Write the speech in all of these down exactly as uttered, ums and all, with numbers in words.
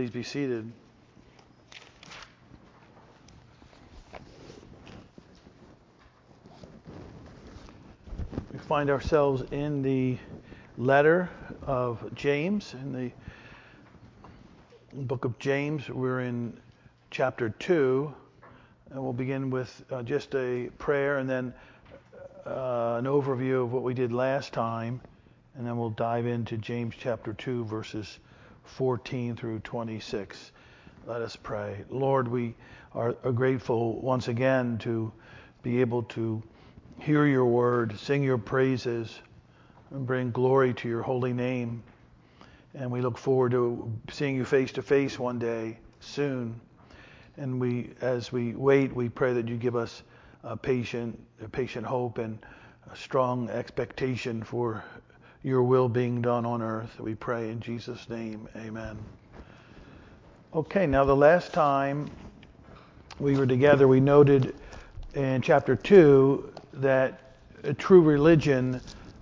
Please be seated. We find ourselves in the letter of James, in the book of James. We're in chapter two, and we'll begin with uh, just a prayer and then uh, an overview of what we did last time, and then we'll dive into James chapter two, verses fourteen through twenty-six. Let us pray. Lord, we are, are grateful once again to be able to hear your word, sing your praises, and bring glory to your holy name. And we look forward to seeing you face to face one day soon. And we, as we wait, we pray that you give us a patient, a patient hope and a strong expectation for your will being done on earth. We pray in Jesus' name, amen. Okay, now the last time we were together, we noted in chapter two that a true religion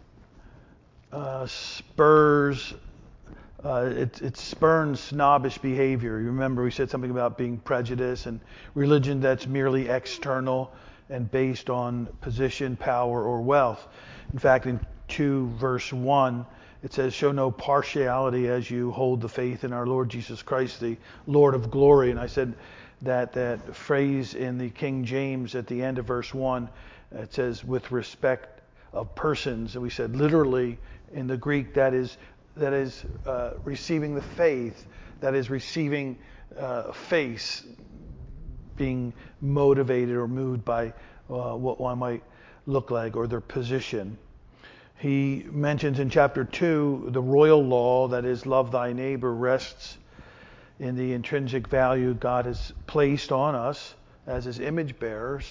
uh, spurs, uh, it, it spurns snobbish behavior. You remember we said something about being prejudiced and religion that's merely external and based on position, power, or wealth. In fact, in two verse one, it says, show no partiality as you hold the faith in our Lord Jesus Christ, the Lord of glory. And I said that that phrase in the King James at the end of verse one, it says with respect of persons. And we said literally in the Greek that is that is uh, receiving the faith, that is receiving uh, faith, being motivated or moved by uh, what one might look like or their position. He mentions in chapter two the royal law, that is, love thy neighbor, rests in the intrinsic value God has placed on us as his image bearers.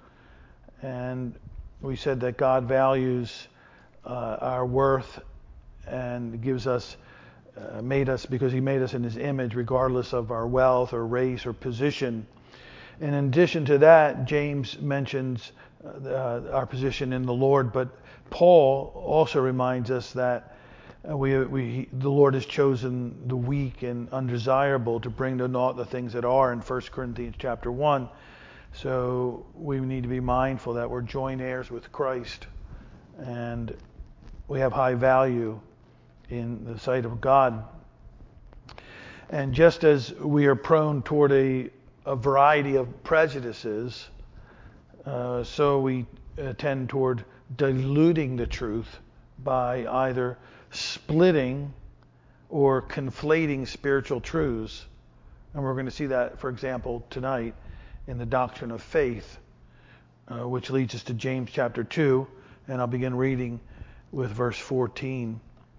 And we said that God values uh, our worth and gives us, uh, made us because he made us in his image, regardless of our wealth or race or position. And in addition to that, James mentions uh, our position in the Lord, but Paul also reminds us that uh, we, we, the Lord has chosen the weak and undesirable to bring to naught the things that are in First Corinthians chapter one. So we need to be mindful that we're joint heirs with Christ and we have high value in the sight of God. And just as we are prone toward a, a variety of prejudices, uh, so we uh, tend toward diluting the truth by either splitting or conflating spiritual truths. And we're going to see that, for example, tonight in the doctrine of faith, uh, which leads us to James chapter two, and I'll begin reading with verse fourteen.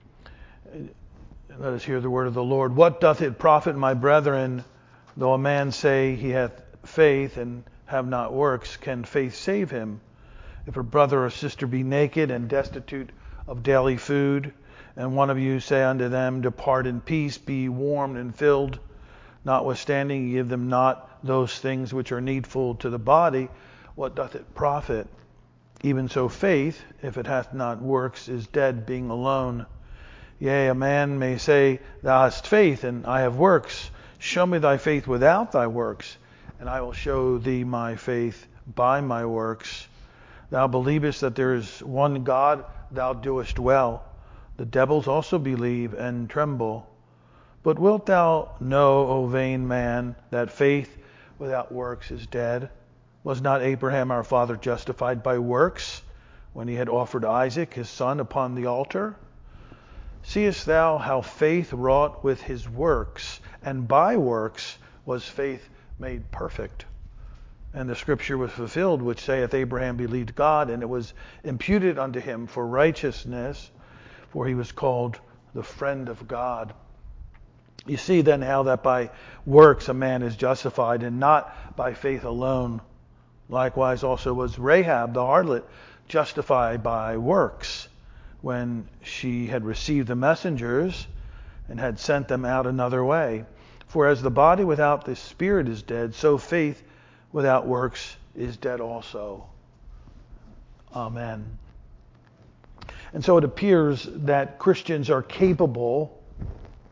Let us hear the word of the Lord. What doth it profit, my brethren, though a man say he hath faith and have not works? Can faith save him? If a brother or sister be naked and destitute of daily food, and one of you say unto them, depart in peace, be warmed and filled, notwithstanding ye give them not those things which are needful to the body, what doth it profit? Even so faith, if it hath not works, is dead, being alone. Yea, a man may say, thou hast faith, and I have works. Show me thy faith without thy works, and I will show thee my faith by my works. Thou believest that there is one God, thou doest well. The devils also believe and tremble. But wilt thou know, O vain man, that faith without works is dead? Was not Abraham our father justified by works when he had offered Isaac his son upon the altar? Seest thou how faith wrought with his works, and by works was faith made perfect? And the scripture was fulfilled, which saith, Abraham believed God, and it was imputed unto him for righteousness, for he was called the friend of God. You see then how that by works a man is justified, and not by faith alone. Likewise also was Rahab the harlot justified by works, when she had received the messengers and had sent them out another way. For as the body without the spirit is dead, so faith without works is dead also. Amen. And so it appears that Christians are capable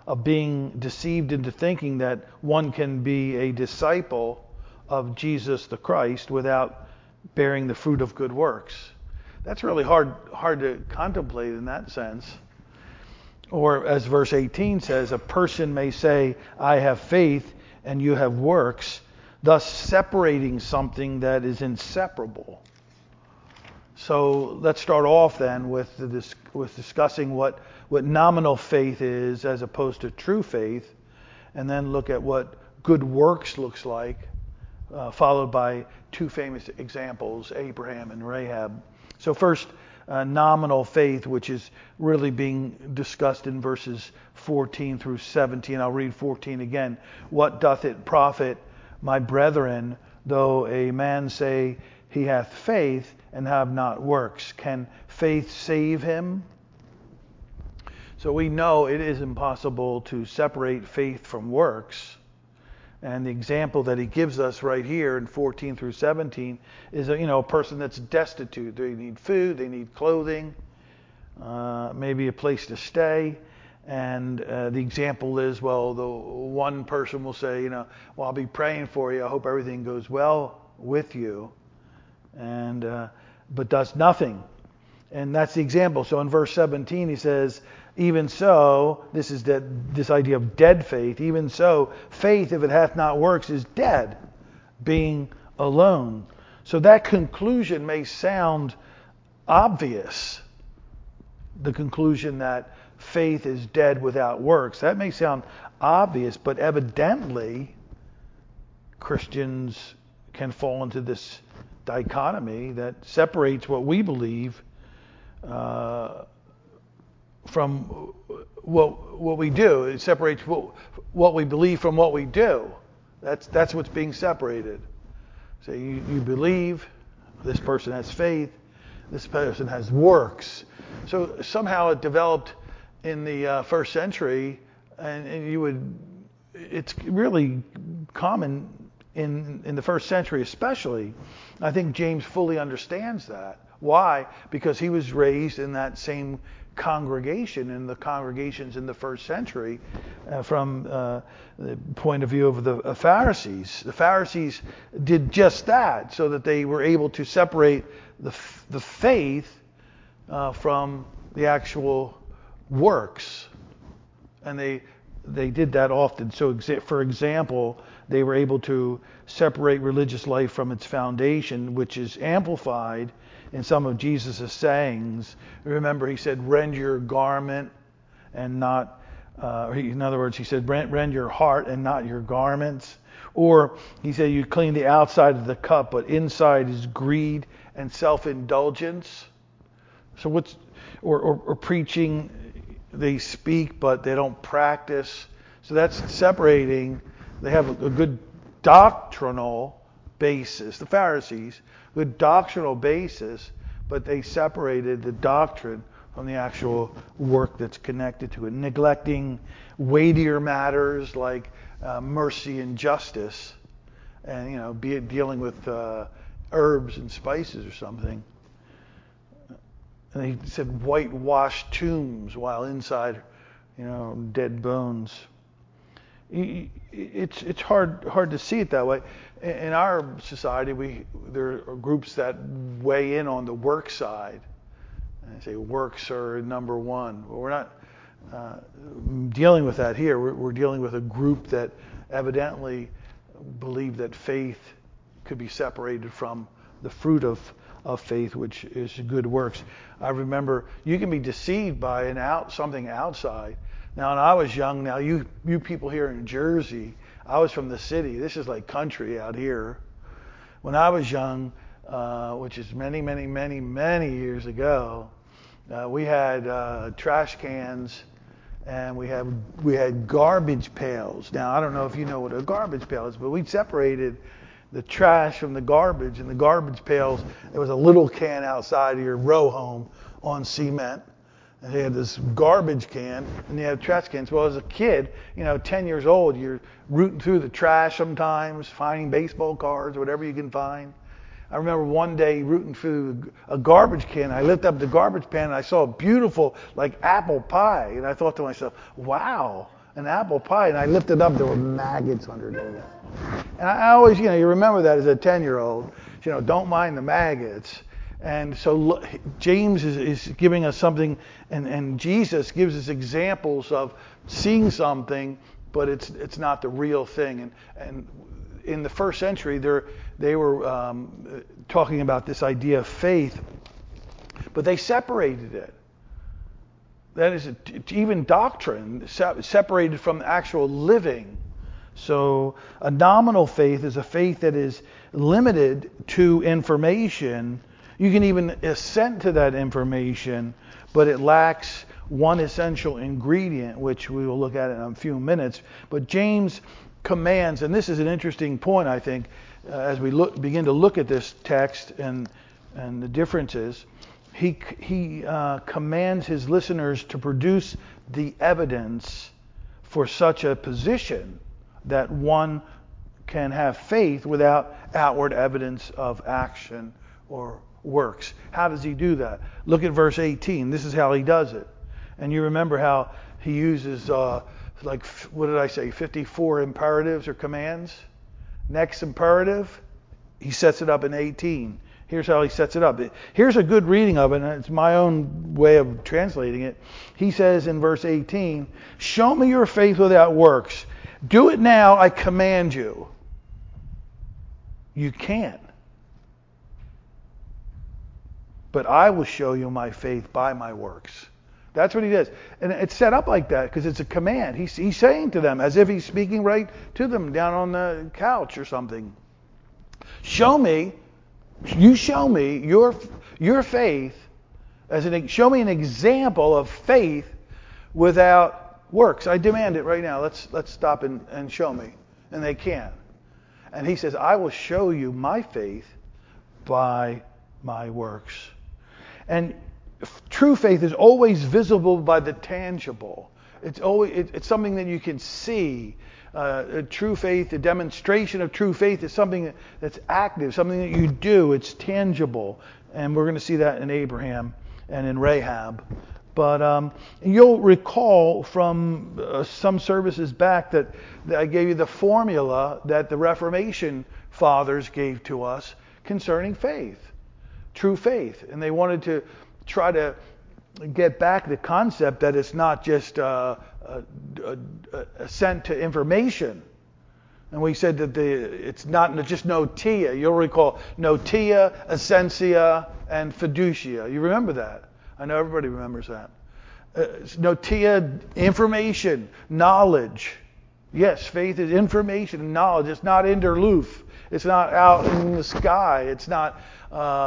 of being deceived into thinking that one can be a disciple of Jesus the Christ without bearing the fruit of good works. That's really hard hard to contemplate in that sense. Or as verse eighteen says, a person may say, I have faith and you have works, thus separating something that is inseparable. So let's start off then with the, with discussing what, what nominal faith is as opposed to true faith, and then look at what good works looks like, uh, followed by two famous examples, Abraham and Rahab. So first, uh, nominal faith, which is really being discussed in verses fourteen through seventeen. I'll read fourteen again. What doth it profit, my brethren, though a man say he hath faith and have not works? Can faith save him? So we know it is impossible to separate faith from works. And the example that he gives us right here in fourteen through seventeen is a, you know, a person that's destitute. They need food, they need clothing, uh, maybe a place to stay. And uh, the example is, well, the one person will say, you know, well, I'll be praying for you. I hope everything goes well with you. And uh, but does nothing. And that's the example. So in verse seventeen, he says, even so, this is that this idea of dead faith. Even so, faith, if it hath not works, is dead, being alone. So that conclusion may sound obvious. The conclusion that faith is dead without works. That may sound obvious, but evidently Christians can fall into this dichotomy that separates what we believe uh, from what what we do. It separates what, what we believe from what we do. That's that's what's being separated. So you, you believe, this person has faith, this person has works. So somehow it developed in the uh, first century, and, and you would, it's really common in in the first century especially. I think James fully understands that. Why? Because he was raised in that same congregation, in the congregations in the first century, uh, from uh, the point of view of the uh, Pharisees. The Pharisees did just that, so that they were able to separate the f- the faith uh, from the actual works, and they they did that often. So, exa- for example, they were able to separate religious life from its foundation, which is amplified in some of Jesus' sayings. Remember, he said, rend your garment and not, uh, he, in other words, he said, rend, rend your heart and not your garments. Or he said, you clean the outside of the cup, but inside is greed and self-indulgence. So what's, or, or, or preaching, they speak, but they don't practice. So that's separating. They have a, a good doctrinal basis, the Pharisees, good doctrinal basis, but they separated the doctrine from the actual work that's connected to it, neglecting weightier matters like uh, mercy and justice, and you know, be it dealing with uh, herbs and spices or something. And he said whitewashed tombs while inside, you know, dead bones. It's it's hard hard to see it that way. In our society, we there are groups that weigh in on the work side, and say works are number one. Well, we're not uh, dealing with that here. We're, we're dealing with a group that evidently believe that faith could be separated from the fruit of of faith, which is good works. I remember you can be deceived by an out something outside. Now, when I was young, now you you people here in Jersey, I was from the city. This is like country out here. When I was young, uh, which is many, many, many, many years ago, uh, we had uh, trash cans and we had we had garbage pails. Now, I don't know if you know what a garbage pail is, but we separated the trash from the garbage. In the garbage pails, there was a little can outside of your row home on cement. And they had this garbage can, and they had trash cans. Well, as a kid, you know, ten years old, you're rooting through the trash sometimes, finding baseball cards, whatever you can find. I remember one day rooting through a garbage can. I lifted up the garbage can, and I saw a beautiful, like, apple pie. And I thought to myself, wow, an apple pie, and I lifted up, there were maggots underneath. And I always, you know, you remember that as a ten-year-old, you know, don't mind the maggots. And so James is, is giving us something, and, and Jesus gives us examples of seeing something, but it's it's not the real thing. And and in the first century, they they were um, talking about this idea of faith, but they separated it. That is, even doctrine separated from actual living. So a nominal faith is a faith that is limited to information. You can even assent to that information, but it lacks one essential ingredient, which we will look at in a few minutes. But James commands, and this is an interesting point, I think, uh, as we look, begin to look at this text and and the differences. He he uh, commands his listeners to produce the evidence for such a position that one can have faith without outward evidence of action or works. How does he do that? Look at verse eighteen. This is how he does it. And you remember how he uses, uh, like, what did I say, fifty-four imperatives or commands? Next imperative, he sets it up in eighteen. Here's how he sets it up. Here's a good reading of it, and it's my own way of translating it. He says in verse eighteen, show me your faith without works. Do it now, I command you. You can't. But I will show you my faith by my works. That's what he does. And it's set up like that because it's a command. He's, he's saying to them as if he's speaking right to them down on the couch or something. Show me, you show me your your faith, as an show me an example of faith without works. I demand it right now. Let's let's stop and, and show me. And they can't. And he says, I will show you my faith by my works. And true faith is always visible by the tangible. It's always it, it's something that you can see. Uh, a true faith, a demonstration of true faith is something that, that's active, something that you do. It's tangible, and we're going to see that in Abraham and in Rahab. But um, you'll recall from uh, some services back that, that I gave you the formula that the Reformation fathers gave to us concerning faith, true faith, and they wanted to try to get back the concept that it's not just uh, a, a, a assent to information. And we said that the it's not just notia. You'll recall notia, essentia, and fiducia. You remember that? I know everybody remembers that. Uh, notia, information, knowledge. Yes, faith is information and knowledge. It's not interloof. It's not out in the sky. It's not uh,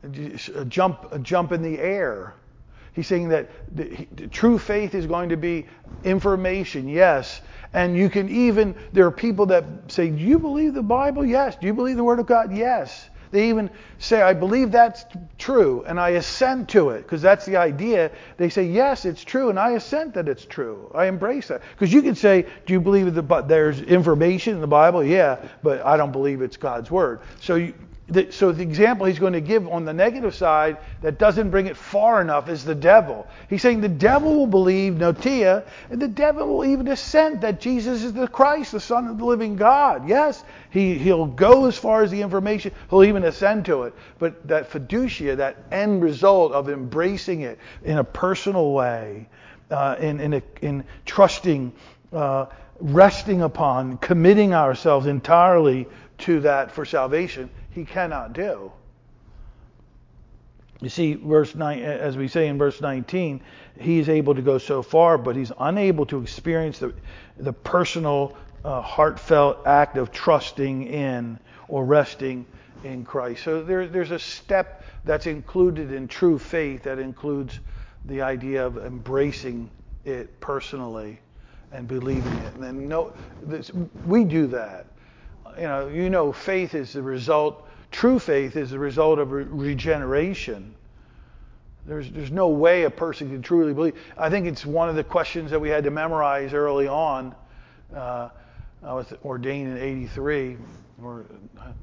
a jump, a jump in the air. He's saying that the, the true faith is going to be information, yes. And you can even, there are people that say, do you believe the Bible? Yes. Do you believe the Word of God? Yes. They even say, I believe that's true, and I assent to it, because that's the idea. They say, yes, it's true, and I assent that it's true. I embrace that. Because you could say, do you believe that there's information in the Bible? Yeah, but I don't believe it's God's Word. So you, The, so the example he's going to give on the negative side that doesn't bring it far enough is the devil. He's saying the devil will believe notia, and the devil will even assent that Jesus is the Christ, the Son of the living God. Yes, he, he'll go as far as the information. He'll even assent to it. But that fiducia, that end result of embracing it in a personal way, uh, in, in, a, in trusting, uh, resting upon, committing ourselves entirely to that for salvation, he cannot do. You see, verse nine, as we say in verse nineteen, he's able to go so far, but he's unable to experience the the personal, uh, heartfelt act of trusting in or resting in Christ. So there, there's a step that's included in true faith that includes the idea of embracing it personally and believing it. And then no, this, we do that. You know, you know, faith is the result. True faith is the result of re- regeneration. There's there's no way a person can truly believe. I think it's one of the questions that we had to memorize early on. Uh, I was ordained in eighty-three, or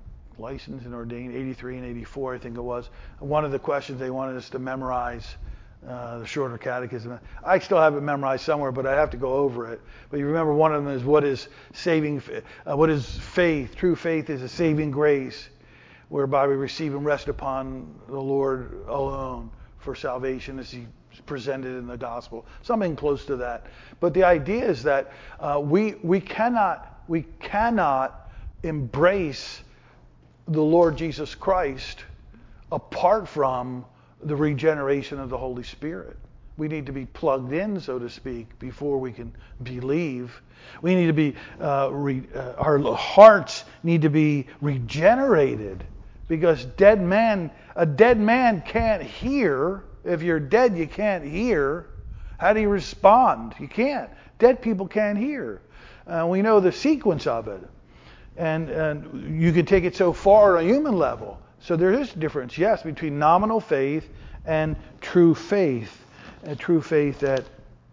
licensed and ordained eighty-three and eighty-four, I think it was. One of the questions they wanted us to memorize uh, the Shorter Catechism. I still have it memorized somewhere, but I have to go over it. But you remember one of them is what is saving, uh, what is faith? True faith is a saving grace, whereby we receive and rest upon the Lord alone for salvation, as He presented in the gospel. Something close to that. But the idea is that uh, we we cannot we cannot embrace the Lord Jesus Christ apart from the regeneration of the Holy Spirit. We need to be plugged in, so to speak, before we can believe. We need to be, uh, re, uh, our hearts need to be regenerated, because dead man, a dead man can't hear. If you're dead, you can't hear. How do you respond? You can't. Dead people can't hear. Uh, we know the sequence of it. And, and you can take it so far on a human level. So there is a difference, yes, between nominal faith and true faith. A true faith that,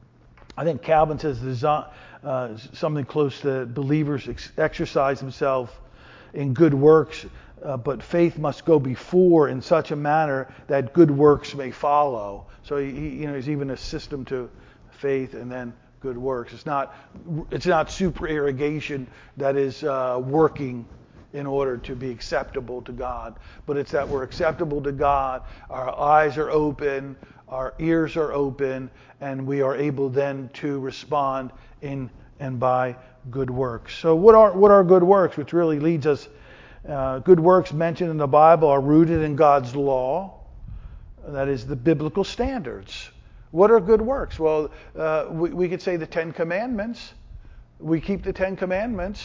I think Calvin says, uh, something close to believers ex- exercise themselves in good works, uh, but faith must go before in such a manner that good works may follow. So he, you know, there's even a system to faith and then good works. It's not it's not supererogation that is uh, working in order to be acceptable to God, but it's that we're acceptable to God, our eyes are open, our ears are open, and we are able then to respond in and by good works. So what are what are good works? Which really leads us, uh, good works mentioned in the Bible are rooted in God's law, that is the biblical standards. What are good works? Well, uh, we, we could say the Ten Commandments. We keep the Ten Commandments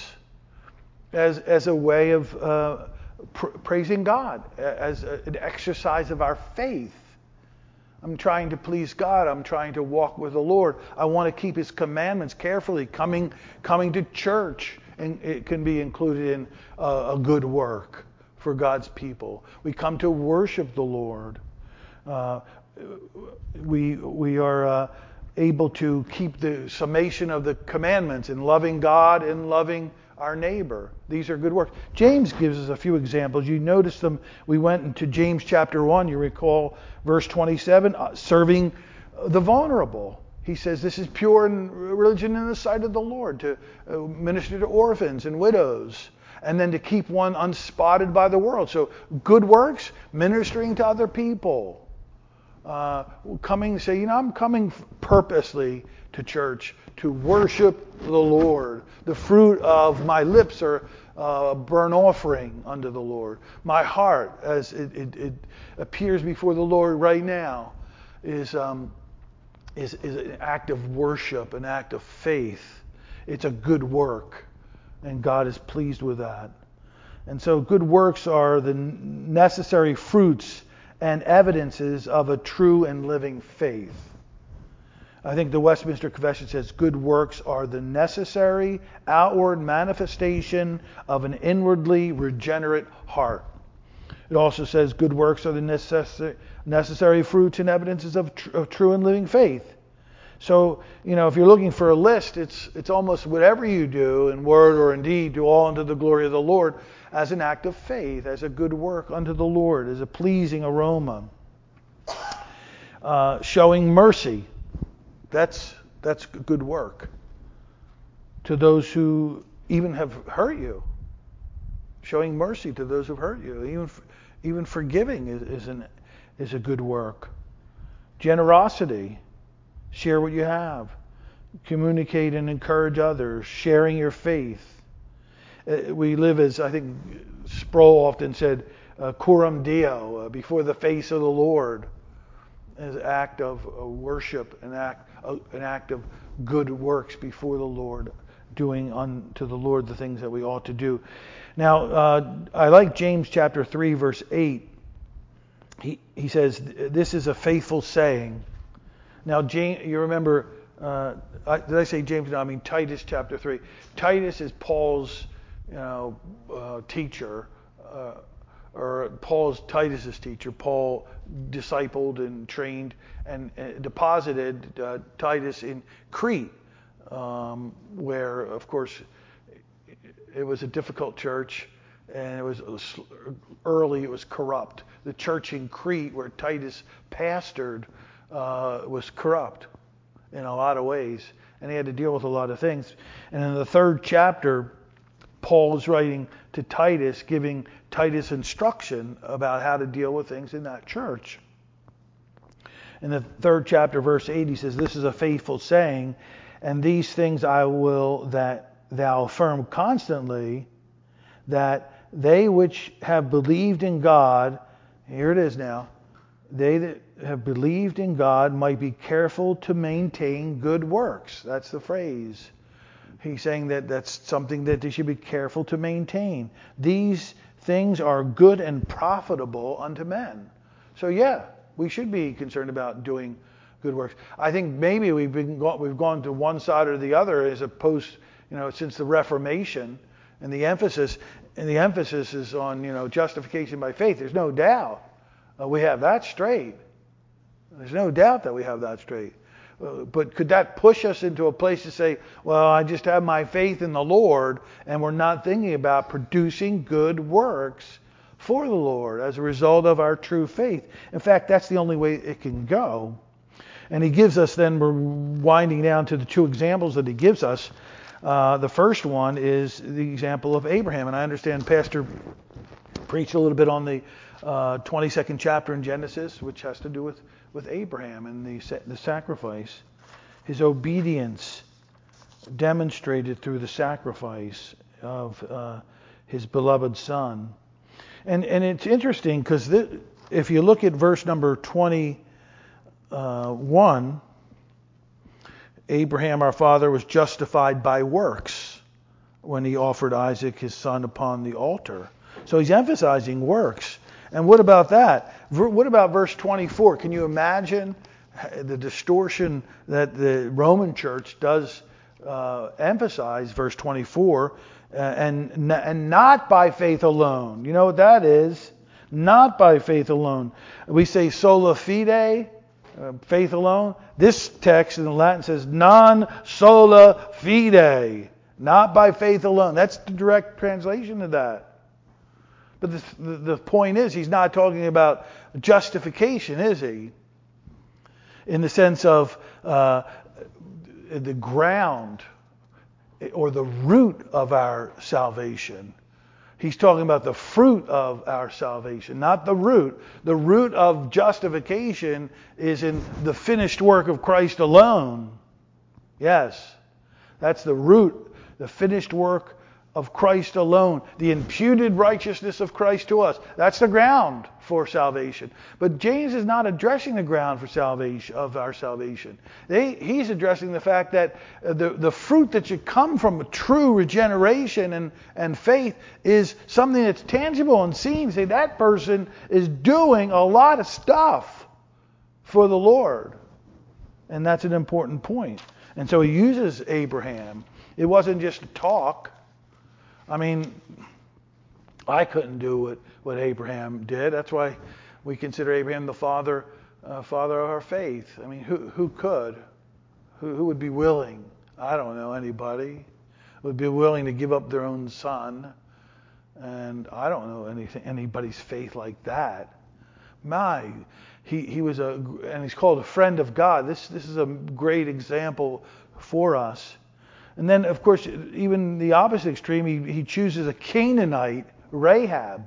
as as a way of uh, pr- praising God, as a, an exercise of our faith. I'm trying to please God. I'm trying to walk with the Lord. I want to keep His commandments carefully. Coming coming to church, and it can be included in uh, a good work for God's people. We come to worship the Lord. Uh, we we are uh, able to keep the summation of the commandments in loving God and loving our neighbor. These are good works. James gives us a few examples. You notice them. We went into James chapter one. You recall verse twenty-seven, uh, serving the vulnerable. He says this is pure religion in the sight of the Lord, to uh, minister to orphans and widows, and then to keep one unspotted by the world. So good works, ministering to other people. Uh, coming, say, you know, I'm coming purposely to church to worship the Lord. The fruit of my lips are a burnt offering unto the Lord. My heart, as it, it, it appears before the Lord right now, is, um, is is an act of worship, an act of faith. It's a good work, and God is pleased with that. And so good works are the necessary fruits and evidences of a true and living faith. I think the Westminster Confession says good works are the necessary outward manifestation of an inwardly regenerate heart. It also says good works are the necessary, necessary fruits and evidences of, tr- of true and living faith. So, you know, if you're looking for a list, it's it's almost whatever you do in word or in deed, do all unto the glory of the Lord, as an act of faith, as a good work unto the Lord, as a pleasing aroma. Uh, showing mercy, that's that's good work to those who even have hurt you. Showing mercy to those who've hurt you, even even forgiving is is, an, is a good work. Generosity. Share what you have. Communicate and encourage others. Sharing your faith. Uh, we live, as I think Sproul often said, uh, coram Deo, uh, before the face of the Lord, as an act of uh, worship, an act, uh, an act of good works before the Lord, doing unto the Lord the things that we ought to do. Now, uh, I like James chapter three, verse eight. He he says, "This is a faithful saying." Now, James, you remember, uh, I, did I say James? No, I mean Titus chapter three. Titus is Paul's, you know, uh, teacher, uh, or Paul's Titus's teacher. Paul discipled and trained and, and deposited uh, Titus in Crete, um, where, of course, it was a difficult church, and it was, it was early. It was corrupt. The church in Crete, where Titus pastored, uh, was corrupt in a lot of ways, and he had to deal with a lot of things. And in the third chapter, Paul is writing to Titus, giving Titus instruction about how to deal with things in that church. In the third chapter, verse eight, he says, "This is a faithful saying, and these things I will that thou affirm constantly, that they which have believed in God," here it is now, "they that have believed in God might be careful to maintain good works." That's the phrase. He's saying that that's something that they should be careful to maintain. "These things are good and profitable unto men." So yeah, we should be concerned about doing good works. I think maybe we've been we've gone to one side or the other as opposed, you know, since the Reformation, and the emphasis and the emphasis is on, you know, justification by faith. There's no doubt uh, we have that straight. There's no doubt that we have that straight. Uh, but could that push us into a place to say, well, I just have my faith in the Lord, and we're not thinking about producing good works for the Lord as a result of our true faith? In fact, that's the only way it can go. And he gives us, then we're winding down to the two examples that he gives us. Uh, the first one is the example of Abraham. And I understand Pastor preached a little bit on the uh, twenty-second chapter in Genesis, which has to do with, with Abraham and the, the sacrifice. His obedience demonstrated through the sacrifice of uh, his beloved son. And and it's interesting because if you look at verse number twenty-one, Abraham our father was justified by works when he offered Isaac his son upon the altar. So he's emphasizing works. And what about that? What about verse twenty-four? Can you imagine the distortion that the Roman church does uh, emphasize? Verse twenty-four. Uh, and and not by faith alone. You know what that is? Not by faith alone. We say sola fide, uh, faith alone. This text in the Latin says non sola fide, not by faith alone. That's the direct translation of that. But the, the, the point is, he's not talking about justification, is he? In the sense of uh, the ground or the root of our salvation. He's talking about the fruit of our salvation, not the root. The root of justification is in the finished work of Christ alone. Yes, that's the root, the finished work of Christ alone, the imputed righteousness of Christ to us. That's the ground for salvation. But James is not addressing the ground for salvation of our salvation. They, he's addressing the fact that the, the fruit that should come from true regeneration and, and faith is something that's tangible and seen. Say that person is doing a lot of stuff for the Lord. And that's an important point. And so he uses Abraham. It wasn't just talk. I mean, I couldn't do what, what Abraham did. That's why we consider Abraham the father uh, father of our faith. I mean, who who could? Who, who would be willing? I don't know anybody would be willing to give up their own son. And I don't know anything anybody's faith like that. My, he he was a and he's called a friend of God. This this is a great example for us. And then, of course, even the opposite extreme, he, he chooses a Canaanite, Rahab.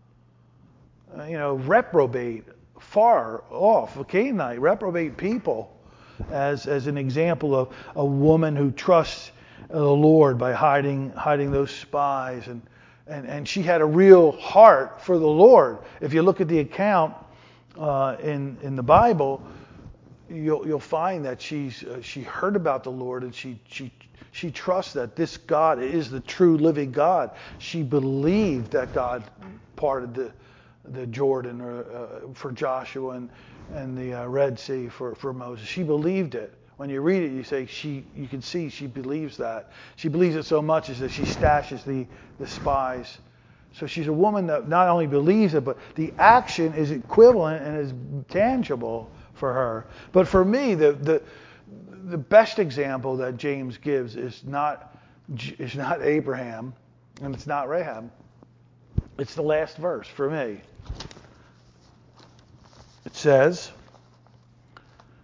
Uh, you know, reprobate, far off, a Canaanite, reprobate people, as as an example of a woman who trusts the Lord by hiding hiding those spies. And, and, and she had a real heart for the Lord. If you look at the account uh, in, in the Bible, you'll you'll find that she's uh, she heard about the Lord, and she she she trusts that this God is the true living God. She believed that God parted the the Jordan or, uh, for Joshua and and the uh, Red Sea for, for Moses. She believed it. When you read it, you say she you can see she believes that. She believes it so much as that she stashes the the spies. So she's a woman that not only believes it, but the action is equivalent and is tangible for her. But for me, the the the best example that James gives is not is not Abraham, and it's not Rahab. It's the last verse for me. It says,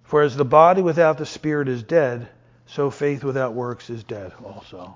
For as the body without the spirit is dead, so faith without works is dead also.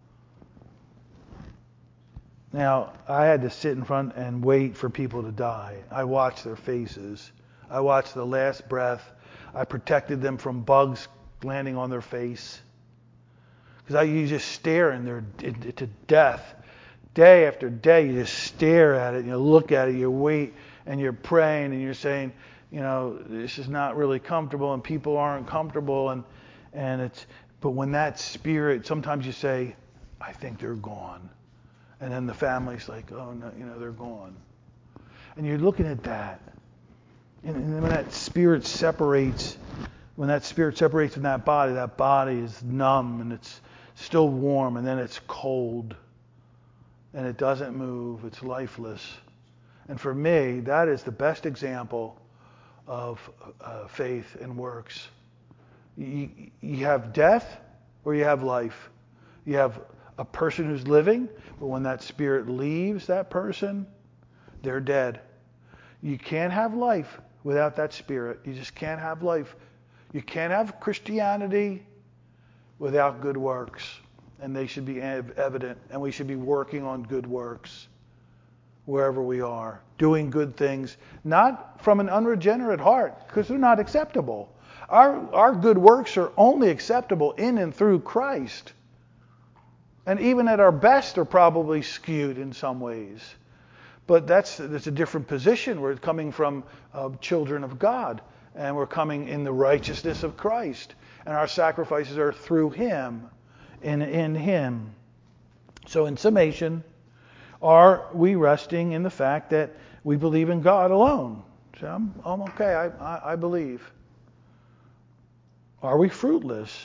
Now, I had to sit in front and wait for people to die. I watched their faces. I watched the last breath. I protected them from bugs landing on their face. Because I, you just stare in their, to death. Day after day, you just stare at it, you look at it, you wait, and you're praying, and you're saying, you know, this is not really comfortable, and people aren't comfortable, and and it's. But when that spirit, sometimes you say, I think they're gone, and then the family's like, oh no, you know, they're gone, and you're looking at that, and, and when that spirit separates, when that spirit separates from that body, that body is numb and it's still warm, and then it's cold. And it doesn't move, it's lifeless. And for me, that is the best example of uh, faith and works. You, you have death or you have life. You have a person who's living, but when that spirit leaves that person, they're dead. You can't have life without that spirit. You just can't have life. You can't have Christianity without good works. And they should be evident, and we should be working on good works wherever we are, doing good things, not from an unregenerate heart, because they're not acceptable. Our, our good works are only acceptable in and through Christ. And even at our best are probably skewed in some ways. But that's, that's a different position. We're coming from uh, children of God, and we're coming in the righteousness of Christ. And our sacrifices are through Him. In, in Him. So in summation, are we resting in the fact that we believe in God alone? So I'm, I'm okay, I, I, I believe. Are we fruitless?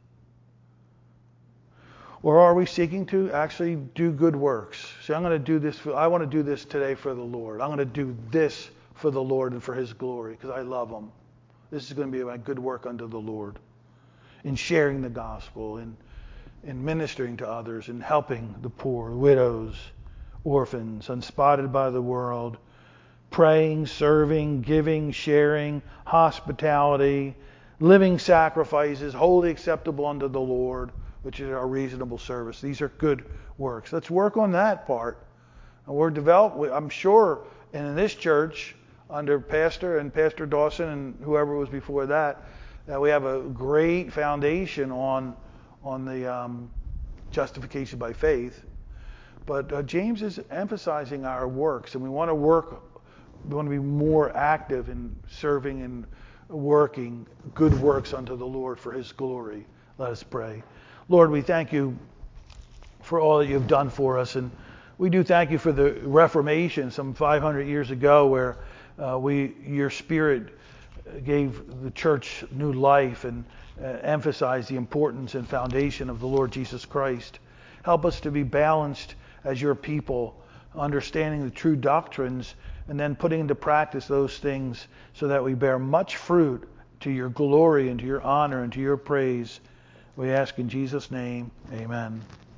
Or are we seeking to actually do good works? Say, I'm going to do this, for, I want to do this today for the Lord. I'm going to do this for the Lord and for His glory because I love Him. This is going to be my good work unto the Lord. In sharing the gospel, in in ministering to others, in helping the poor, widows, orphans, unspotted by the world, praying, serving, giving, sharing, hospitality, living sacrifices, wholly acceptable unto the Lord, which is our reasonable service. These are good works. Let's work on that part. And we're developed, I'm sure, in this church, under Pastor and Pastor Dawson and whoever was before that, that we have a great foundation on on the um, justification by faith. But uh, James is emphasizing our works, and we want to work, we want to be more active in serving and working good works unto the Lord for His glory. Let us pray. Lord, we thank You for all that You've done for us, and we do thank You for the Reformation some five hundred years ago, where uh, we, Your Spirit gave the church new life and uh, emphasized the importance and foundation of the Lord Jesus Christ. Help us to be balanced as Your people, understanding the true doctrines and then putting into practice those things so that we bear much fruit to Your glory and to Your honor and to Your praise. We ask in Jesus' name, amen.